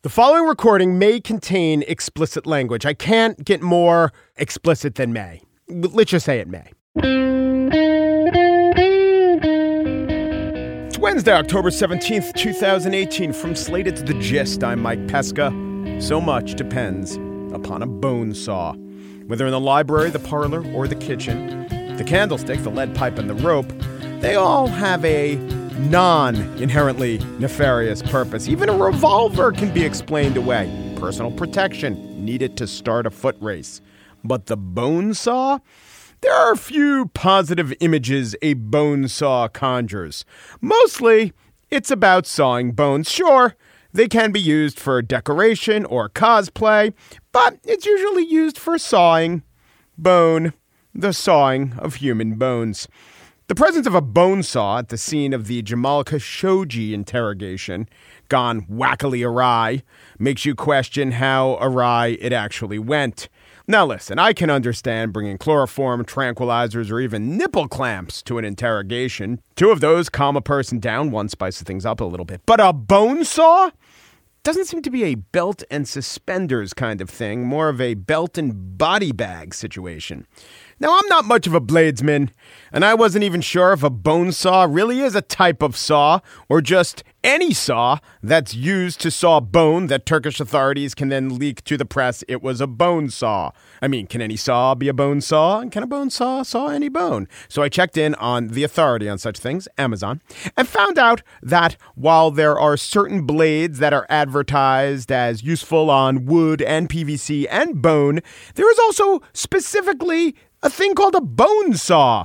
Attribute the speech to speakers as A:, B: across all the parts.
A: The following recording may contain explicit language. I can't get more explicit than may. Let's just say it may. It's Wednesday, October 17th, 2018. From Slate, it's The Gist. I'm Mike Pesca. So much depends upon a bone saw. Whether in the library, the parlor, or the kitchen, the candlestick, the lead pipe, and the rope, they all have a non-inherently nefarious purpose. Even a revolver can be explained away. Personal protection needed to start a foot race. But the bone saw? There are a few positive images a bone saw conjures. Mostly, it's about sawing bones. Sure, they can be used for decoration or cosplay, but it's usually used for sawing bone, the sawing of human bones. The presence of a bone saw at the scene of the Jamal Khashoggi interrogation, gone wackily awry, makes you question how awry it actually went. Now listen, I can understand bringing chloroform, tranquilizers, or even nipple clamps to an interrogation. Two of those calm a person down, one spices things up a little bit. But a bone saw? Doesn't seem to be a belt and suspenders kind of thing, more of a belt and body bag situation. Now, I'm not much of a bladesman, and I wasn't even sure if a bone saw really is a type of saw, or just any saw that's used to saw bone that Turkish authorities can then leak to the press it was a bone saw. I mean, can any saw be a bone saw? And can a bone saw any bone? So I checked in on the authority on such things, Amazon, and found out that while there are certain blades that are advertised as useful on wood and PVC and bone, there is also specifically a thing called a bone saw.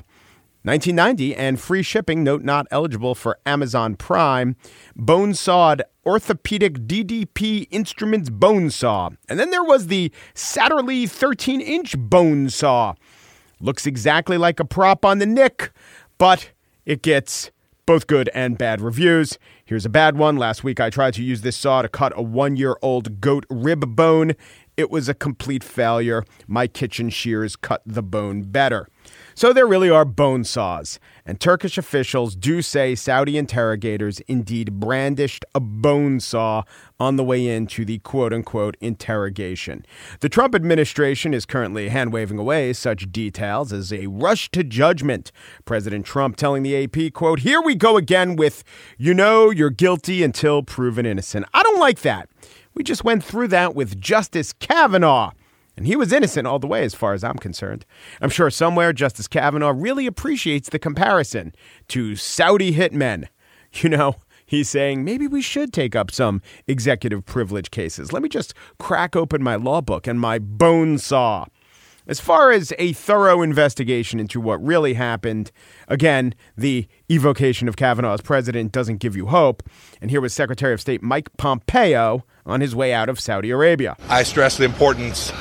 A: $19.90 and free shipping, note not eligible for Amazon Prime. Bone sawed orthopedic DDP Instruments bone saw. And then there was the Satterley 13-inch bone saw. Looks exactly like a prop on the Nick, but it gets both good and bad reviews. Here's a bad one. Last week I tried to use this saw to cut a 1-year-old goat rib bone. It was a complete failure. My kitchen shears cut the bone better. So there really are bone saws. And Turkish officials do say Saudi interrogators indeed brandished a bone saw on the way into the quote-unquote interrogation. The Trump administration is currently hand-waving away such details as a rush to judgment. President Trump telling the AP, quote, "Here we go again with, you know, you're guilty until proven innocent." I don't like that. We just went through that with Justice Kavanaugh, and he was innocent all the way as far as I'm concerned. I'm sure somewhere Justice Kavanaugh really appreciates the comparison to Saudi hitmen. You know, he's saying maybe we should take up some executive privilege cases. Let me just crack open my law book and my bone saw. As far as a thorough investigation into what really happened, again, the evocation of Kavanaugh as president doesn't give you hope. And here was Secretary of State Mike Pompeo on his way out of Saudi Arabia.
B: I stress the importance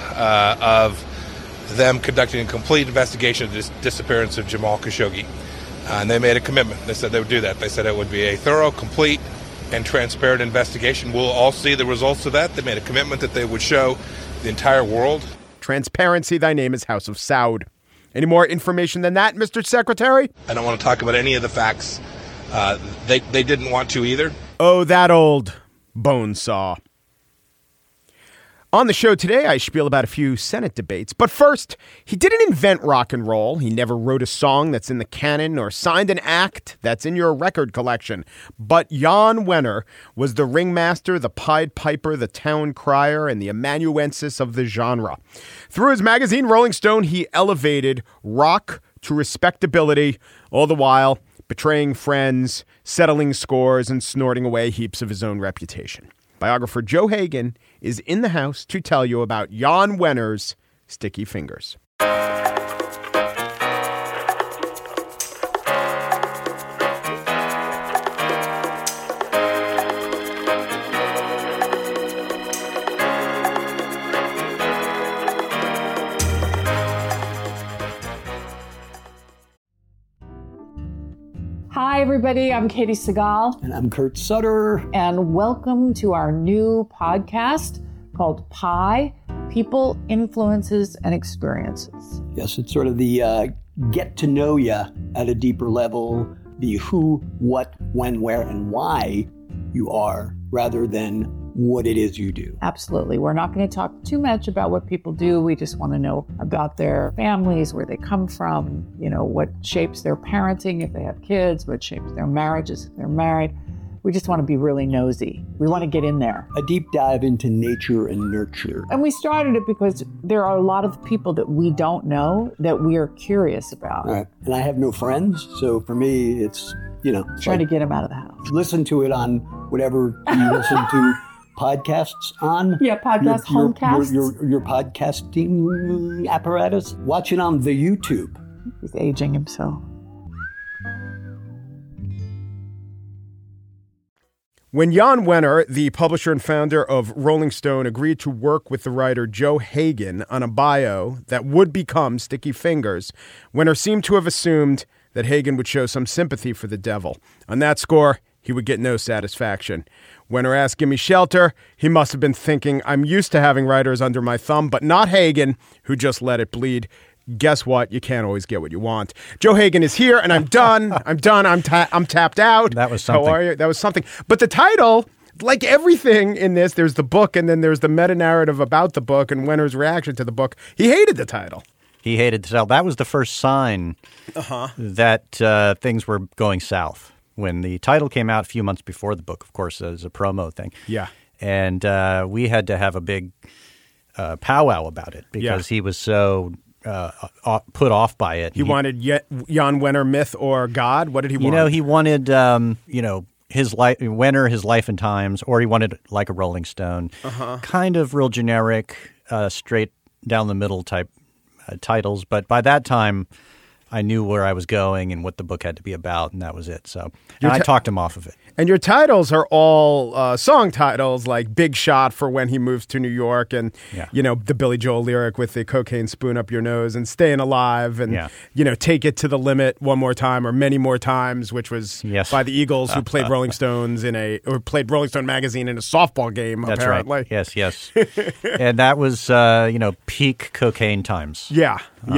B: of them conducting a complete investigation of the disappearance of Jamal Khashoggi. And they made a commitment. They said they would do that. They said it would be a thorough, complete, and transparent investigation. We'll all see the results of that. They made a commitment that they would show the entire world.
A: Transparency, thy name is House of Saud. Any more information than that, Mr. Secretary?
B: I don't want to talk about any of the facts. They didn't want to either.
A: Oh, that old bone saw. On the show today, I spiel about a few Senate debates. But first, he didn't invent rock and roll. He never wrote a song that's in the canon or signed an act that's in your record collection. But Jan Wenner was the ringmaster, the Pied Piper, the town crier, and the amanuensis of the genre. Through his magazine, Rolling Stone, he elevated rock to respectability, all the while betraying friends, settling scores, and snorting away heaps of his own reputation. Biographer Joe Hagan is in the house to tell you about Jan Wenner's Sticky Fingers.
C: Hi, everybody. I'm Katie Segal.
D: And I'm Kurt Sutter.
C: And welcome to our new podcast called Pi, People, Influences, and Experiences.
D: Yes, it's sort of the get to know you at a deeper level, the who, what, when, where, and why you are, rather than what it is you do.
C: Absolutely. We're not going to talk too much about what people do. We just want to know about their families, where they come from, what shapes their parenting if they have kids, what shapes their marriages if they're married. We just want to be really nosy. We want to get in there.
D: A deep dive into nature and nurture.
C: And we started it because there are a lot of people that we don't know that we are curious about.
D: All right. And I have no friends, so for me, it's,
C: trying to get them out of the house.
D: Listen to it on whatever you listen to podcasts on.
C: Yeah, podcast, homecasts.
D: Your podcasting apparatus. Watch it on the YouTube.
C: He's aging himself.
A: When Jan Wenner, the publisher and founder of Rolling Stone, agreed to work with the writer Joe Hagan on a bio that would become Sticky Fingers, Wenner seemed to have assumed that Hagan would show some sympathy for the devil. On that score, he would get no satisfaction. Wenner asked Gimme Shelter. He must have been thinking, I'm used to having writers under my thumb, but not Hagan, who just let it bleed. Guess what? You can't always get what you want. Joe Hagan is here, and I'm done. I'm tapped out.
E: That was something.
A: How are you? That was something. But the title, like everything in this, there's the book, and then there's the meta-narrative about the book and Wenner's reaction to the book. He hated the title.
E: He hated the title. That was the first sign that things were going south. When the title came out a few months before the book, of course, as a promo thing.
A: Yeah.
E: And we had to have a big powwow about it because he was so put off by it.
A: He wanted Jan Wenner myth or God? What did he want?
E: He wanted, his life, Wenner, his life and times, or he wanted like a Rolling Stone. Kind of real generic, straight down the middle type titles. But by that time, I knew where I was going and what the book had to be about, and that was it. So I talked him off of it.
A: And your titles are all song titles, like Big Shot for when he moves to New York, and the Billy Joel lyric with the cocaine spoon up your nose, and Staying Alive, and Take It to the Limit one more time or many more times, which was by the Eagles, who played Rolling Stones played Rolling Stone magazine in a softball game.
E: That's
A: apparently.
E: Right. Yes. And that was peak cocaine times.
A: Yeah.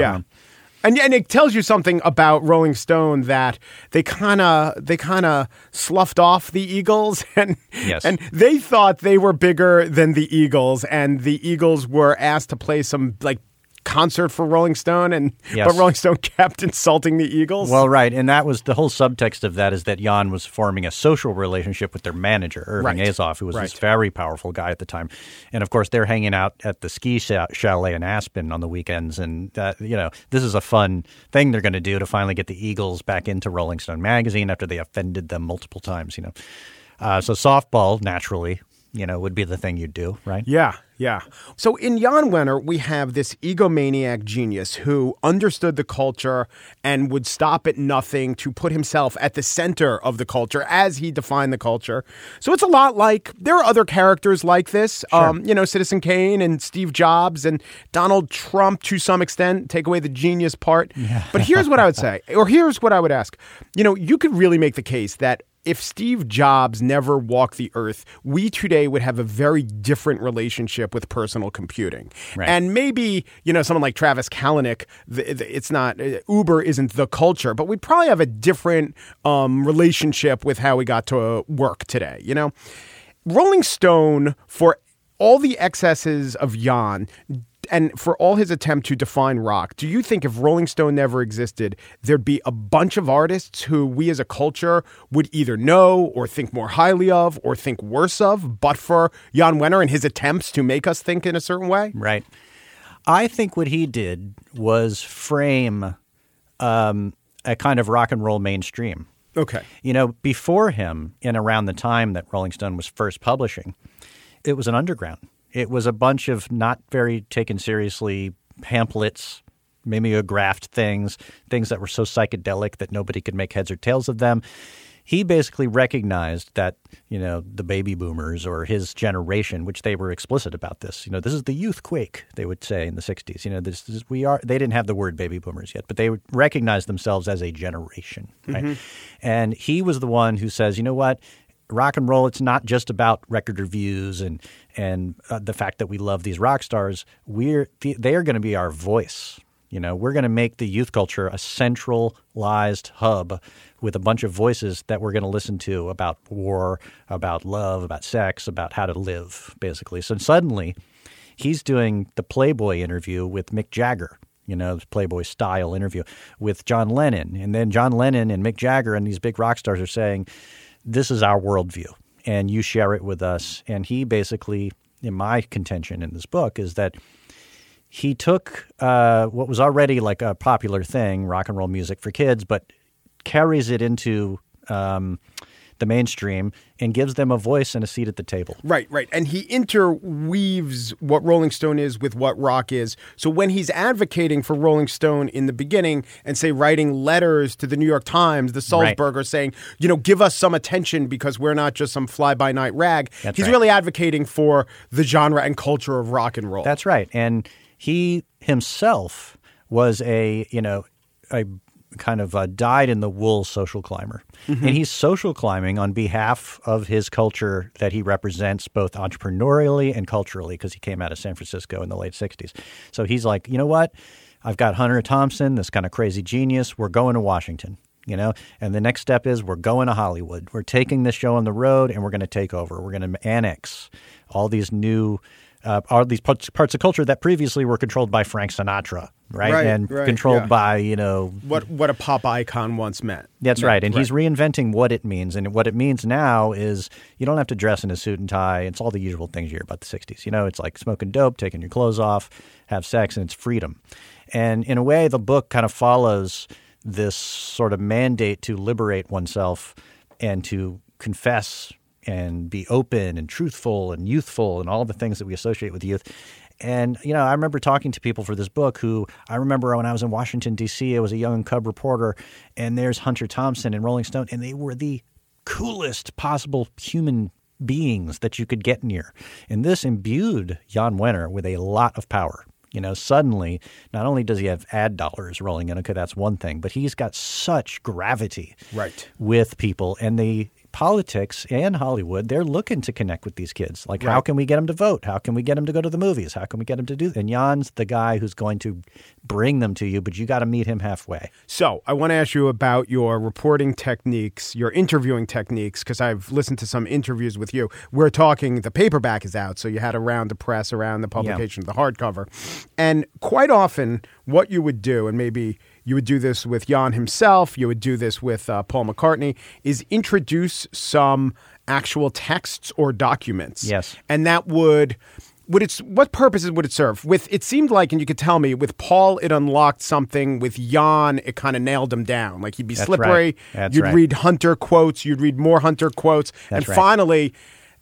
A: And it tells you something about Rolling Stone that they kind of sloughed off the Eagles, and they thought they were bigger than the Eagles, and the Eagles were asked to play some concert for Rolling Stone, but Rolling Stone kept insulting the Eagles.
E: Well, right, and that was the whole subtext of that, is that Jan was forming a social relationship with their manager, Irving Azoff, who was this very powerful guy at the time. And of course, they're hanging out at the ski chalet in Aspen on the weekends, and this is a fun thing they're going to do to finally get the Eagles back into Rolling Stone magazine after they offended them multiple times. So softball naturally would be the thing you'd do, right?
A: Yeah. So in Jan Wenner, we have this egomaniac genius who understood the culture and would stop at nothing to put himself at the center of the culture as he defined the culture. So it's a lot like, there are other characters like this,
E: Sure.
A: Citizen Kane and Steve Jobs and Donald Trump to some extent, take away the genius part. Yeah. But here's what I would say, or here's what I would ask. You could really make the case that if Steve Jobs never walked the earth, we today would have a very different relationship with personal computing.
E: Right.
A: And maybe, someone like Travis Kalanick, it's not, Uber isn't the culture, but we'd probably have a different relationship with how we got to work today, Rolling Stone, for all the excesses of Jan, and for all his attempt to define rock, do you think if Rolling Stone never existed, there'd be a bunch of artists who we as a culture would either know or think more highly of or think worse of, but for Jan Wenner and his attempts to make us think in a certain way?
E: Right. I think what he did was frame a kind of rock and roll mainstream.
A: Okay.
E: Before him, and around the time that Rolling Stone was first publishing, it was an underground. It was a bunch of not very taken seriously pamphlets, mimeographed things that were so psychedelic that nobody could make heads or tails of them. He basically recognized that, the baby boomers or his generation, which they were explicit about this, this is the youth quake, they would say in the 60s. They didn't have the word baby boomers yet, but they would recognize themselves as a generation. Right? Mm-hmm. And he was the one who says, you know what? Rock and roll, it's not just about record reviews and the fact that we love these rock stars. They are going to be our voice. You know, we're going to make the youth culture a centralized hub with a bunch of voices that we're going to listen to about war, about love, about sex, about how to live, basically. So suddenly he's doing the Playboy interview with Mick Jagger, you know, the Playboy style interview with John Lennon. And then John Lennon and Mick Jagger and these big rock stars are saying, this is our worldview and you share it with us. And he basically, in my contention in this book, is that he took what was already like a popular thing, rock and roll music for kids, but carries it into the mainstream and gives them a voice and a seat at the table.
A: Right. And he interweaves what Rolling Stone is with what rock is. So when he's advocating for Rolling Stone in the beginning and, say, writing letters to the New York Times, the Sulzberger, saying, you know, give us some attention because we're not just some fly-by-night rag, he's really advocating for the genre and culture of rock and roll.
E: That's right. And he himself was a kind of a dyed-in-the-wool social climber. Mm-hmm. And he's social climbing on behalf of his culture that he represents both entrepreneurially and culturally because he came out of San Francisco in the late 60s. So he's like, you know what? I've got Hunter Thompson, this kind of crazy genius. We're going to Washington, you know? And the next step is we're going to Hollywood. We're taking this show on the road and we're going to take over. We're going to annex all these new all these parts of culture that previously were controlled by Frank Sinatra, right? Controlled by, you know...
A: What a pop icon once meant.
E: That's right. And he's reinventing what it means. And what it means now is you don't have to dress in a suit and tie. It's all the usual things you hear about the 60s. You know, it's like smoking dope, taking your clothes off, have sex, and it's freedom. And in a way, the book kind of follows this sort of mandate to liberate oneself and to confess and be open and truthful and youthful and all the things that we associate with youth. And, you know, I remember talking to people for this book who I remember when I was in Washington, D.C., I was a young cub reporter, and there's Hunter Thompson and Rolling Stone, and they were the coolest possible human beings that you could get near. And this imbued Jan Wenner with a lot of power. You know, suddenly, not only does he have ad dollars rolling in, okay, that's one thing, but he's got such gravity with people. And the politics and Hollywood, they're looking to connect with these kids. Like, how can we get them to vote? How can we get them to go to the movies? How can we get them to do that? And Jan's the guy who's going to bring them to you, but you got to meet him halfway.
A: So I want to ask you about your reporting techniques, your interviewing techniques, because I've listened to some interviews with you. We're talking, the paperback is out, so you had around the press, around the publication of the hardcover. And quite often what you would do, and maybe you would do this with Jan himself, you would do this with Paul McCartney, is introduce some actual texts or documents.
E: Yes.
A: And that what purposes would it serve? It seemed like, and you could tell me, with Paul it unlocked something. With Jan, it kind of nailed him down. Like, he'd be slippery. You'd read Hunter quotes. You'd read more Hunter quotes. Finally,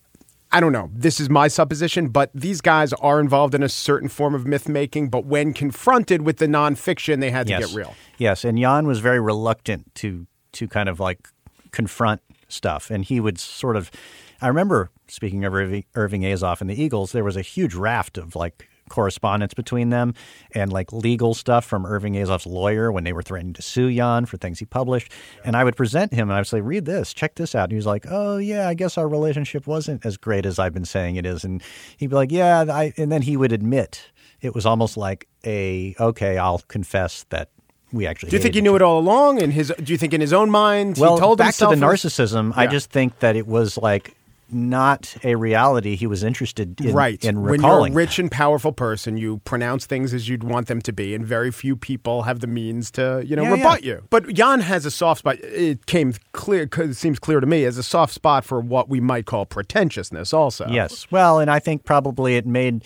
A: I don't know, this is my supposition, but these guys are involved in a certain form of myth-making, but when confronted with the nonfiction, they had to get real.
E: Yes, and Jan was very reluctant to kind of like confront stuff, and he would sort of – I remember, speaking of Irving Azoff and the Eagles, there was a huge raft of like correspondence between them and like legal stuff from Irving Azoff's lawyer when they were threatening to sue Jan for things he published. And I would present him and I would say, read this, check this out. And he was like, oh, yeah, I guess our relationship wasn't as great as I've been saying it is. And he'd be like, yeah. And then he would admit it was almost like okay, I'll confess that we actually.
A: Do you think he knew it all along? Do you think in his own mind he told himself?
E: Back to the narcissism, I just think that it was like not a reality he was interested in, in recalling.
A: When you're a rich and powerful person, you pronounce things as you'd want them to be, and very few people have the means to, rebut you. But Jan has a soft spot. It seems clear to me, as a soft spot for what we might call pretentiousness also.
E: Yes. Well, and I think probably it made,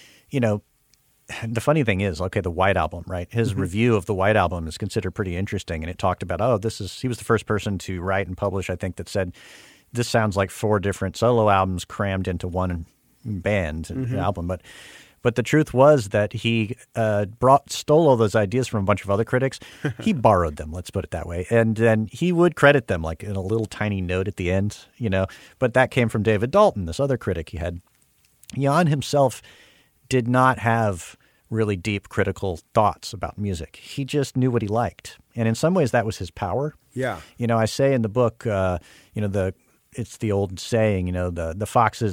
E: the funny thing is, okay, the White Album, right? His review of the White Album is considered pretty interesting, and it talked about, he was the first person to write and publish, I think, that said, this sounds like 4 different solo albums crammed into one band album. But the truth was that he stole all those ideas from a bunch of other critics. He borrowed them, let's put it that way. And then he would credit them like in a little tiny note at the end, But that came from David Dalton, this other critic he had. Jan himself did not have really deep critical thoughts about music. He just knew what he liked. And in some ways that was his power.
A: Yeah.
E: I say in the book, it's the old saying, the foxes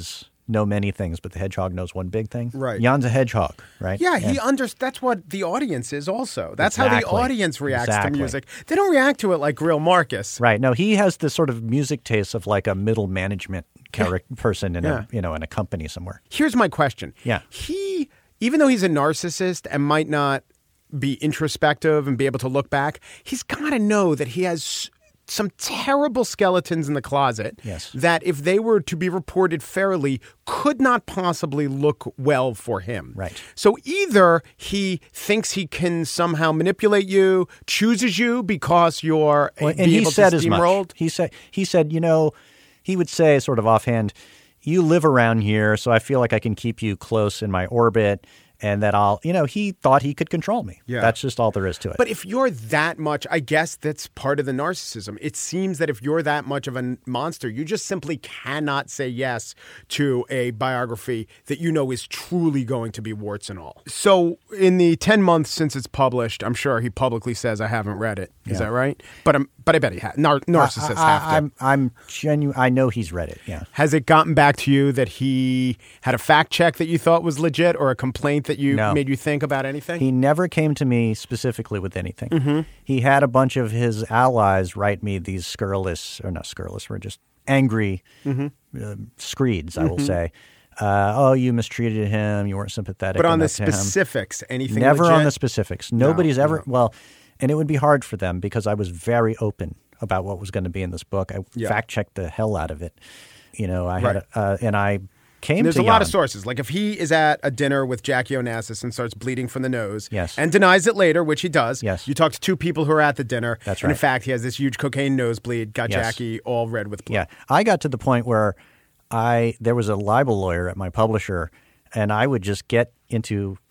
E: know many things, but the hedgehog knows one big thing.
A: Right.
E: Jan's a hedgehog, right?
A: Yeah, that's what the audience is also. That's how
E: Exactly.
A: the audience reacts to
E: Exactly.
A: music. They don't react to it like real Marcus.
E: Right. No, he has the sort of music taste of like a middle management person in a in a company somewhere.
A: Here's my question.
E: Yeah.
A: He, even though he's a narcissist and might not be introspective and be able to look back, he's got to know that he has some terrible skeletons in the closet
E: Yes.
A: that if they were to be reported fairly could not possibly look well for him.
E: Right.
A: So either he thinks he can somehow manipulate you, chooses you because you're
E: Well, and
A: be
E: he
A: able
E: said
A: to
E: as much.
A: steamrolled.
E: He said, he would say sort of offhand, you live around here, so I feel like I can keep you close in my orbit and that he thought he could control me.
A: Yeah.
E: That's just all there is to it.
A: But if you're that much, I guess that's part of the narcissism. It seems that if you're that much of a monster, you just simply cannot say yes to a biography that you know is truly going to be warts and all. So in the 10 months since it's published, I'm sure he publicly says, I haven't read it. Is that right? But I bet he has. Narcissists have to.
E: I'm genuine. I know he's read it. Yeah.
A: Has it gotten back to you that he had a fact check that you thought was legit or a complaint that
E: No.
A: made you think about anything?
E: He never came to me specifically with anything.
A: Mm-hmm.
E: He had a bunch of his allies write me these were just angry screeds, I will say. You mistreated him. You weren't sympathetic
A: But on the
E: enough to him.
A: specifics, anything
E: Never
A: legit?
E: on the specifics. Nobody's ever, and it would be hard for them because I was very open about what was going to be in this book. I fact-checked the hell out of it. I had, and I came
A: There's
E: to
A: a lot of
E: Jan.
A: sources. Like if he is at a dinner with Jackie Onassis and starts bleeding from the nose
E: Yes.
A: and denies it later, which he does.
E: Yes.
A: You talk to two people who are at the dinner.
E: That's
A: And in
E: right.
A: fact, he has this huge cocaine nosebleed, got
E: Yes.
A: Jackie all red with blood.
E: Yeah. I got to the point where there was a libel lawyer at my publisher, and I would just get him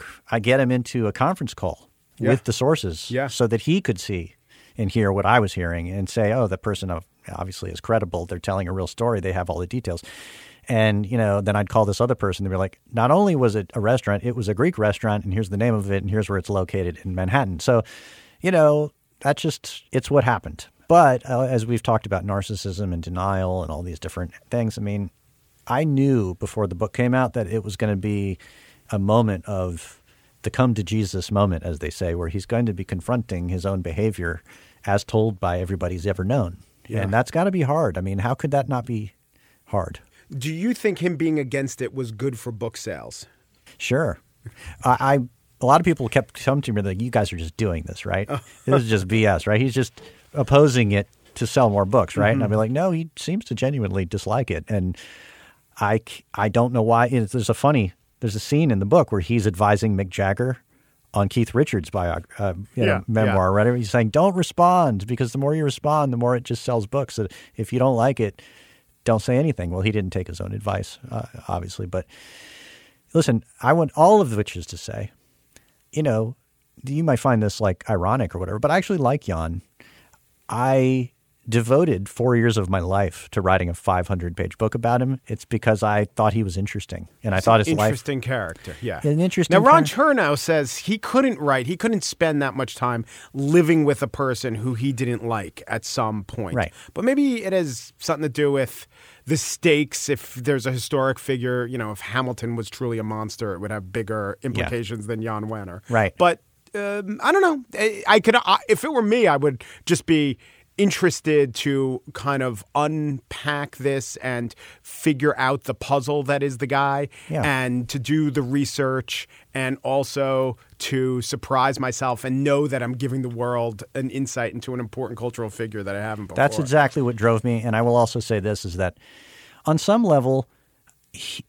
E: into a conference call with the sources so that he could see and hear what I was hearing and say, oh, the person obviously is credible. They're telling a real story. They have all the details. And, then I'd call this other person. They'd be like, not only was it a restaurant, it was a Greek restaurant, and here's the name of it, and here's where it's located in Manhattan. So, it's what happened. But as we've talked about narcissism and denial and all these different things, I knew before the book came out that it was going to be a moment of the come to Jesus moment, as they say, where he's going to be confronting his own behavior as told by everybody he's ever known. Yeah. And that's got to be hard. How could that not be hard?
A: Do you think him being against it was good for book sales?
E: Sure. A lot of people kept coming to me like, you guys are just doing this, right? This is just BS, right? He's just opposing it to sell more books, right? And I'd be like, no, he seems to genuinely dislike it. And I don't know why. There's a scene in the book where he's advising Mick Jagger on Keith Richards' memoir or whatever. He's saying, don't respond, because the more you respond, the more it just sells books. So if you don't like it, don't say anything. Well, he didn't take his own advice, obviously. But listen, I want all of which is to say, you might find this like ironic or whatever, but I actually like Jan. I devoted 4 years of my life to writing a 500-page book about him. It's because I thought he was interesting, and I thought his life
A: Interesting character, yeah.
E: an interesting.
A: Now, Ron
E: character.
A: Chernow says he couldn't spend that much time living with a person who he didn't like at some point.
E: Right.
A: But maybe it has something to do with the stakes. If there's a historic figure, if Hamilton was truly a monster, it would have bigger implications than Jan Wenner.
E: Right.
A: But I don't know. If it were me, I would just be interested to kind of unpack this and figure out the puzzle that is the guy and to do the research and also to surprise myself and know that I'm giving the world an insight into an important cultural figure that I haven't before.
E: That's exactly what drove me. And I will also say this is that on some level, if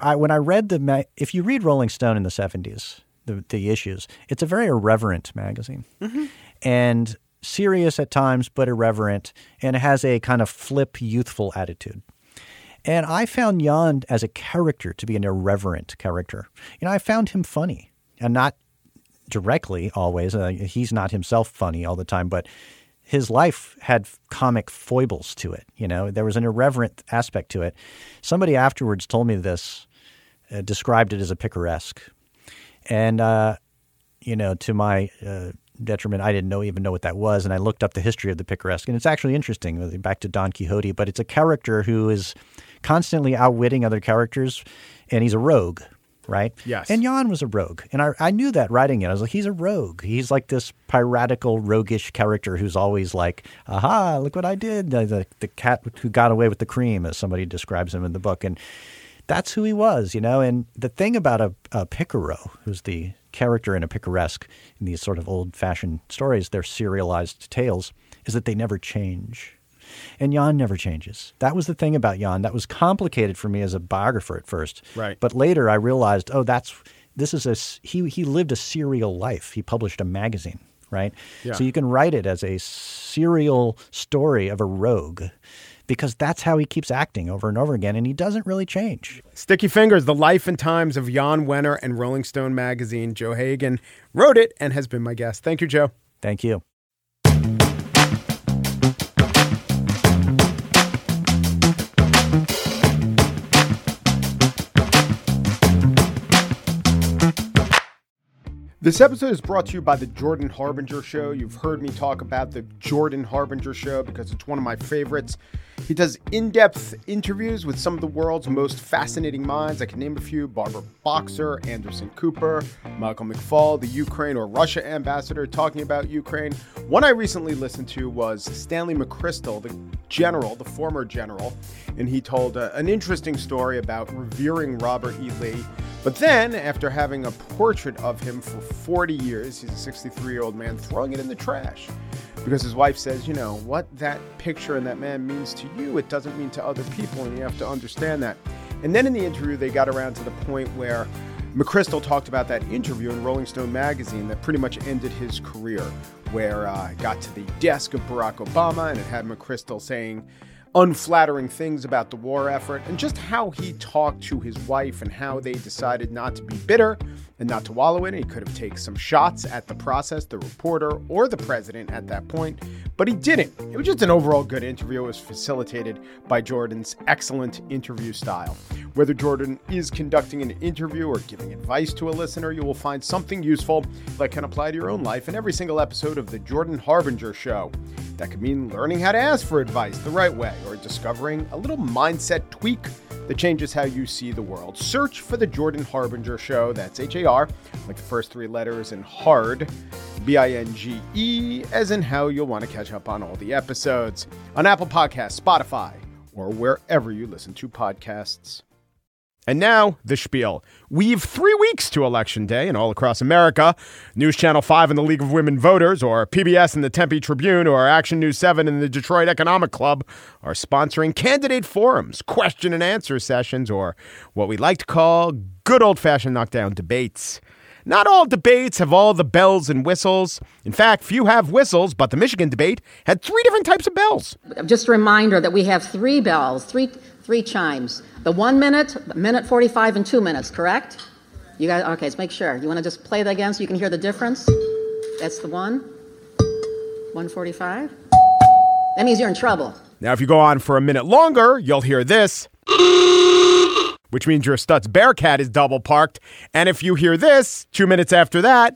E: you read Rolling Stone in the 70s, the issues, it's a very irreverent magazine. Mm-hmm. And serious at times, but irreverent, and it has a kind of flip, youthful attitude. And I found Jan as a character to be an irreverent character. I found him funny, and not directly always. He's not himself funny all the time, but his life had comic foibles to it. There was an irreverent aspect to it. Somebody afterwards told me this, described it as a picaresque. And, to my detriment, I didn't even know what that was. And I looked up the history of the picaresque, and it's actually interesting, back to Don Quixote, but it's a character who is constantly outwitting other characters, and he's a rogue, right?
A: Yes.
E: And Jan was a rogue. And I knew that writing it. I was like, he's a rogue. He's like this piratical, roguish character who's always like, aha, look what I did. The cat who got away with the cream, as somebody describes him in the book. And that's who he was, And the thing about a Picaro, who's the character in a picaresque in these sort of old-fashioned stories, they're serialized tales, is that they never change. And Jan never changes. That was the thing about Jan. That was complicated for me as a biographer at first.
A: Right.
E: But later I realized, he lived a serial life. He published a magazine, right?
A: Yeah.
E: So you can write it as a serial story of a rogue, because that's how he keeps acting over and over again, and he doesn't really change.
A: Sticky Fingers, The Life and Times of Jan Wenner and Rolling Stone magazine. Joe Hagan wrote it and has been my guest. Thank you, Joe.
E: Thank you.
A: This episode is brought to you by the Jordan Harbinger Show. You've heard me talk about the Jordan Harbinger Show because it's one of my favorites. He does in-depth interviews with some of the world's most fascinating minds. I can name a few: Barbara Boxer, Anderson Cooper, Michael McFaul, the Ukraine or Russia ambassador talking about Ukraine. One I recently listened to was Stanley McChrystal, the former general, and he told an interesting story about revering Robert E. Lee. But then, after having a portrait of him for 40 years, he's a 63-year-old man, throwing it in the trash. Because his wife says, what that picture and that man means to you, it doesn't mean to other people, and you have to understand that. And then in the interview, they got around to the point where McChrystal talked about that interview in Rolling Stone magazine that pretty much ended his career, where it got to the desk of Barack Obama, and it had McChrystal saying unflattering things about the war effort, and just how he talked to his wife and how they decided not to be bitter and not to wallow in it. He could have taken some shots at the process, the reporter, or the president at that point, but he didn't. It was just an overall good interview. It was facilitated by Jordan's excellent interview style. Whether Jordan is conducting an interview or giving advice to a listener, you will find something useful that can apply to your own life in every single episode of The Jordan Harbinger Show. That could mean learning how to ask for advice the right way, or discovering a little mindset tweak that changes how you see the world. Search for The Jordan Harbinger Show. That's H-A-R, like the first three letters, and hard, B-I-N-G-E, as in how you'll want to catch up on all the episodes on Apple Podcasts, Spotify, or wherever you listen to podcasts. And now, the spiel. We've 3 weeks to Election Day, and all across America, News Channel 5 and the League of Women Voters, or PBS and the Tempe Tribune, or Action News 7 and the Detroit Economic Club are sponsoring candidate forums, question and answer sessions, or what we like to call good old-fashioned knockdown debates. Not all debates have all the bells and whistles. In fact, few have whistles, but the Michigan debate had 3 different types of bells.
F: Just a reminder that we have 3 bells, three chimes. The 1 minute, minute 45, and 2 minutes, correct? You guys, okay, let's make sure. You want to just play that again so you can hear the difference? That's the 1:45. That means you're in trouble.
A: Now, if you go on for a minute longer, you'll hear this, which means your Stutz Bearcat is double parked. And if you hear this 2 minutes after that,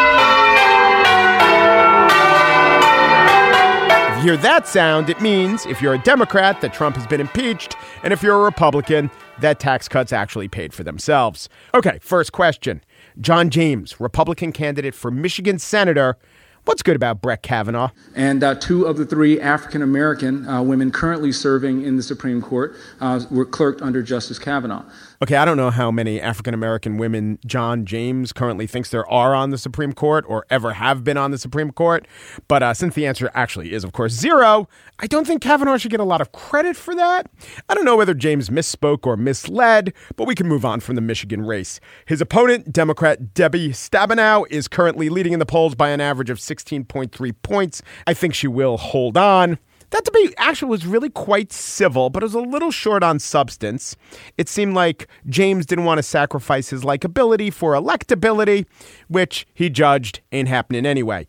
A: if you hear that sound, it means if you're a Democrat that Trump has been impeached, and if you're a Republican that tax cuts actually paid for themselves. Okay, first question. John James, Republican candidate for Michigan Senator. What's good about Brett Kavanaugh?
G: And 2 of the 3 African-American women currently serving in the Supreme Court were clerked under Justice Kavanaugh.
A: Okay, I don't know how many African-American women John James currently thinks there are on the Supreme Court or ever have been on the Supreme Court. But since the answer actually is, of course, 0, I don't think Kavanaugh should get a lot of credit for that. I don't know whether James misspoke or misled, but we can move on from the Michigan race. His opponent, Democrat Debbie Stabenow, is currently leading in the polls by an average of 16.3 points. I think she will hold on. That debate actually was really quite civil, but it was a little short on substance. It seemed like James didn't want to sacrifice his likability for electability, which he judged ain't happening anyway.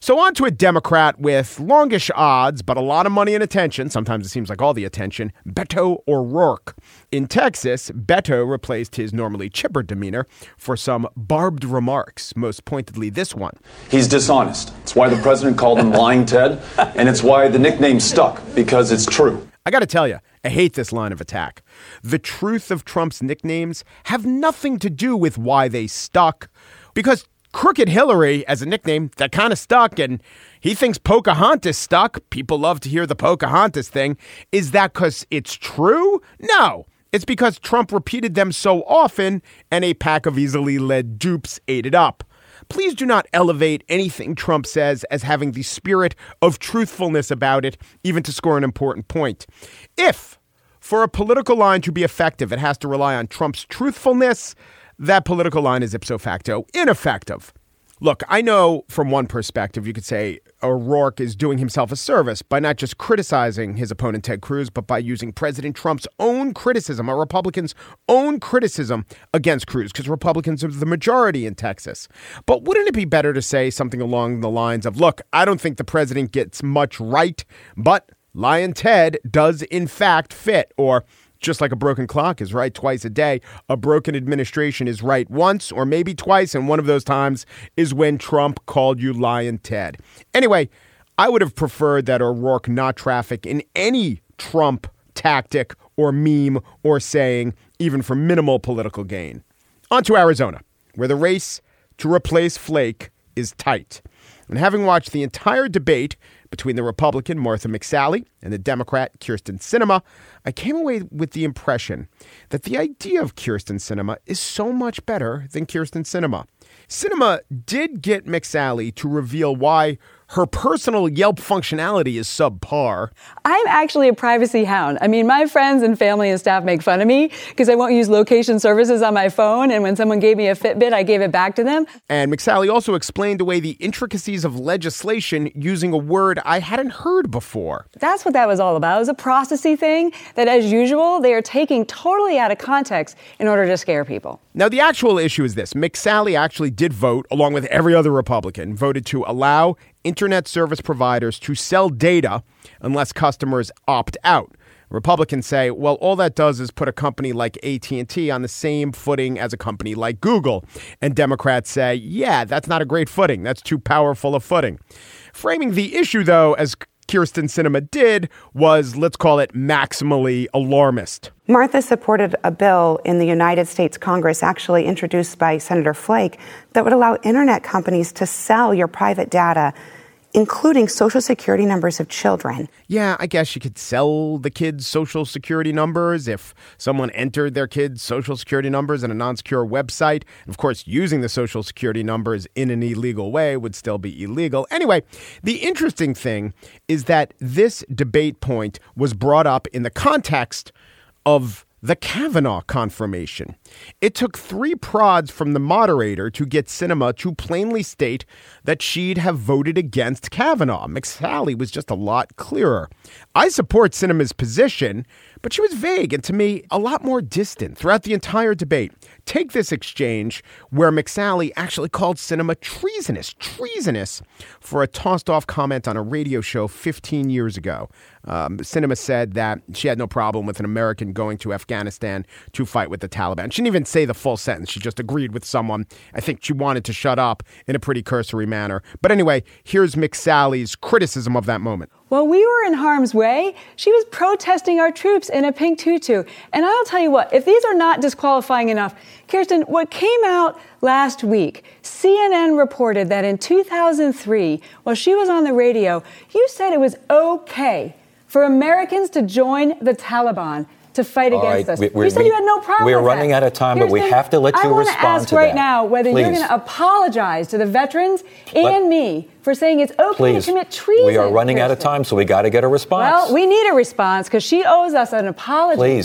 A: So on to a Democrat with longish odds, but a lot of money and attention. Sometimes it seems like all the attention. Beto O'Rourke. In Texas, Beto replaced his normally chipper demeanor for some barbed remarks, most pointedly this one.
H: He's dishonest. It's why the president called him Lying Ted, and it's why the nickname stuck, because it's true.
A: I got to tell you, I hate this line of attack. The truth of Trump's nicknames have nothing to do with why they stuck, because Crooked Hillary, as a nickname, that kind of stuck, and he thinks Pocahontas stuck. People love to hear the Pocahontas thing. Is that because it's true? No. It's because Trump repeated them so often, and a pack of easily led dupes ate it up. Please do not elevate anything Trump says as having the spirit of truthfulness about it, even to score an important point. If, for a political line to be effective, it has to rely on Trump's truthfulness, that political line is ipso facto ineffective. Look, I know from one perspective, you could say O'Rourke is doing himself a service by not just criticizing his opponent, Ted Cruz, but by using President Trump's own criticism, or Republicans' own criticism against Cruz, because Republicans are the majority in Texas. But wouldn't it be better to say something along the lines of, look, I don't think the president gets much right, but Lying Ted does in fact fit, or just like a broken clock is right twice a day, a broken administration is right once or maybe twice, and one of those times is when Trump called you Lying Ted. Anyway, I would have preferred that O'Rourke not traffic in any Trump tactic or meme or saying, even for minimal political gain. On to Arizona, where the race to replace Flake is tight. And having watched the entire debate between the Republican Martha McSally and the Democrat Kyrsten Sinema, I came away with the impression that the idea of Kyrsten Sinema is so much better than Kyrsten Sinema. Sinema did get McSally to reveal why her personal Yelp functionality is subpar.
I: I'm actually a privacy hound. I mean, my friends and family and staff make fun of me because I won't use location services on my phone. And when someone gave me a Fitbit, I gave it back to them.
A: And McSally also explained away the intricacies of legislation using a word I hadn't heard before.
I: That's what that was all about. It was a processy thing that, as usual, they are taking totally out of context in order to scare people.
A: Now, the actual issue is this. McSally actually did vote, along with every other Republican, voted to allow internet service providers to sell data unless customers opt out. Republicans say, well, all that does is put a company like AT&T on the same footing as a company like Google. And Democrats say, yeah, that's not a great footing. That's too powerful a footing. Framing the issue, though, as Kyrsten Sinema did, was, let's call it, maximally alarmist.
J: Martha supported a bill in the United States Congress, actually introduced by Senator Flake, that would allow internet companies to sell your private data, including Social Security numbers of children.
A: Yeah, I guess you could sell the kids' Social Security numbers if someone entered their kids' Social Security numbers in a non-secure website. Of course, using the Social Security numbers in an illegal way would still be illegal. Anyway, the interesting thing is that this debate point was brought up in the context of the Kavanaugh confirmation. It took 3 prods from the moderator to get Sinema to plainly state that she'd have voted against Kavanaugh. McSally was just a lot clearer. I support Sinema's position, but she was vague and, to me, a lot more distant throughout the entire debate. Take this exchange where McSally actually called Sinema treasonous for a tossed-off comment on a radio show 15 years ago. Sinema said that she had no problem with an American going to Afghanistan to fight with the Taliban. She didn't even say the full sentence. She just agreed with someone. I think she wanted to shut up in a pretty cursory manner. But anyway, here's McSally's criticism of that moment.
I: While we were in harm's way, she was protesting our troops in a pink tutu. And I'll tell you what, if these are not disqualifying enough, Kyrsten, what came out last week, CNN reported that in 2003, while she was on the radio, you said it was okay for Americans to join the Taliban to fight against us. You said you had no problem with that.
K: We're running out of time, but we have to let you respond to that.
I: I want to ask right now whether you're going to apologize to the veterans and me for saying it's okay to commit treason.
K: We are running out of time, so we got to get a response.
I: Well, we need a response because she owes us an apology.
K: Please.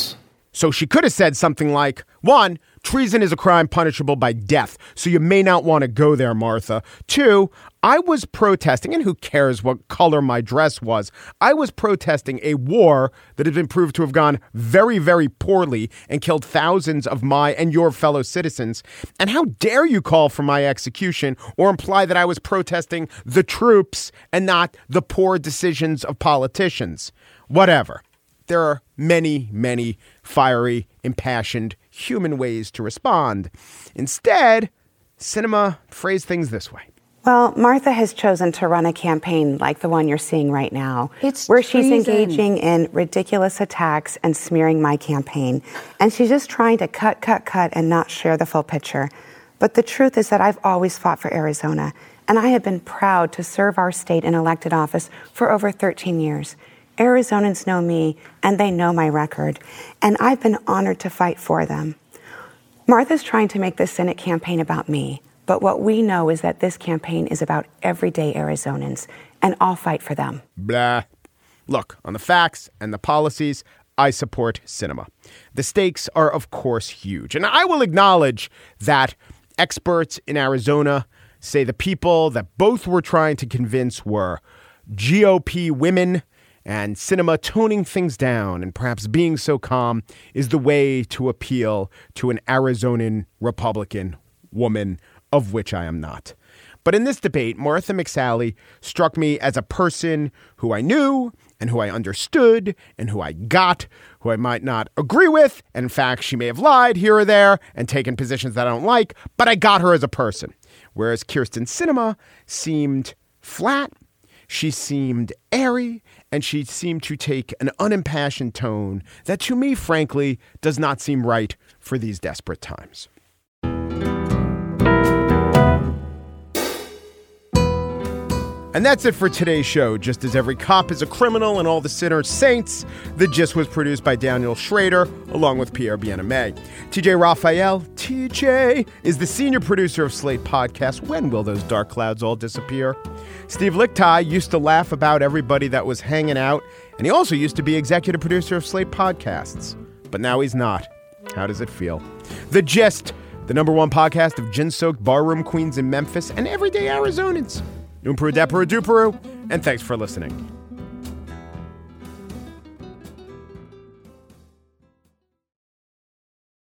A: So she could have said something like, 1, treason is a crime punishable by death, so you may not want to go there, Martha. 2, I was protesting, and who cares what color my dress was, I was protesting a war that had been proved to have gone very, very poorly and killed thousands of my and your fellow citizens. And how dare you call for my execution or imply that I was protesting the troops and not the poor decisions of politicians? Whatever. There are many, many fiery, impassioned human ways to respond. Instead, Sinema phrased things this way.
J: Well, Martha has chosen to run a campaign like the one you're seeing right now, where she's engaging in ridiculous attacks and smearing my campaign. And she's just trying to cut, and not share the full picture. But the truth is that I've always fought for Arizona, and I have been proud to serve our state in elected office for over 13 years. Arizonans know me, and they know my record, and I've been honored to fight for them. Martha's trying to make this Senate campaign about me, but what we know is that this campaign is about everyday Arizonans, and I'll fight for them.
A: Blah. Look, on the facts and the policies, I support Sinema. The stakes are, of course, huge, and I will acknowledge that experts in Arizona say the people that both were trying to convince were GOP women, and Sinema toning things down and perhaps being so calm is the way to appeal to an Arizonan Republican woman, of which I am not. But in this debate, Martha McSally struck me as a person who I knew and who I understood and who I got, who I might not agree with. And in fact, she may have lied here or there and taken positions that I don't like, but I got her as a person. Whereas Kyrsten Sinema seemed flat, she seemed airy, and she seemed to take an unimpassioned tone that to me, frankly, does not seem right for these desperate times. And that's it for today's show. Just as every cop is a criminal and all the sinners saints, The Gist was produced by Daniel Schrader, along with Pierre Bienaimé. TJ Raphael, TJ, is the senior producer of Slate Podcast. When will those dark clouds all disappear? Steve Lickteig used to laugh about everybody that was hanging out, and he also used to be executive producer of Slate Podcasts. But now he's not. How does it feel? The Gist, the #1 podcast of gin-soaked barroom queens in Memphis and everyday Arizonans. Oomperu Deperu Duperu, and thanks for listening.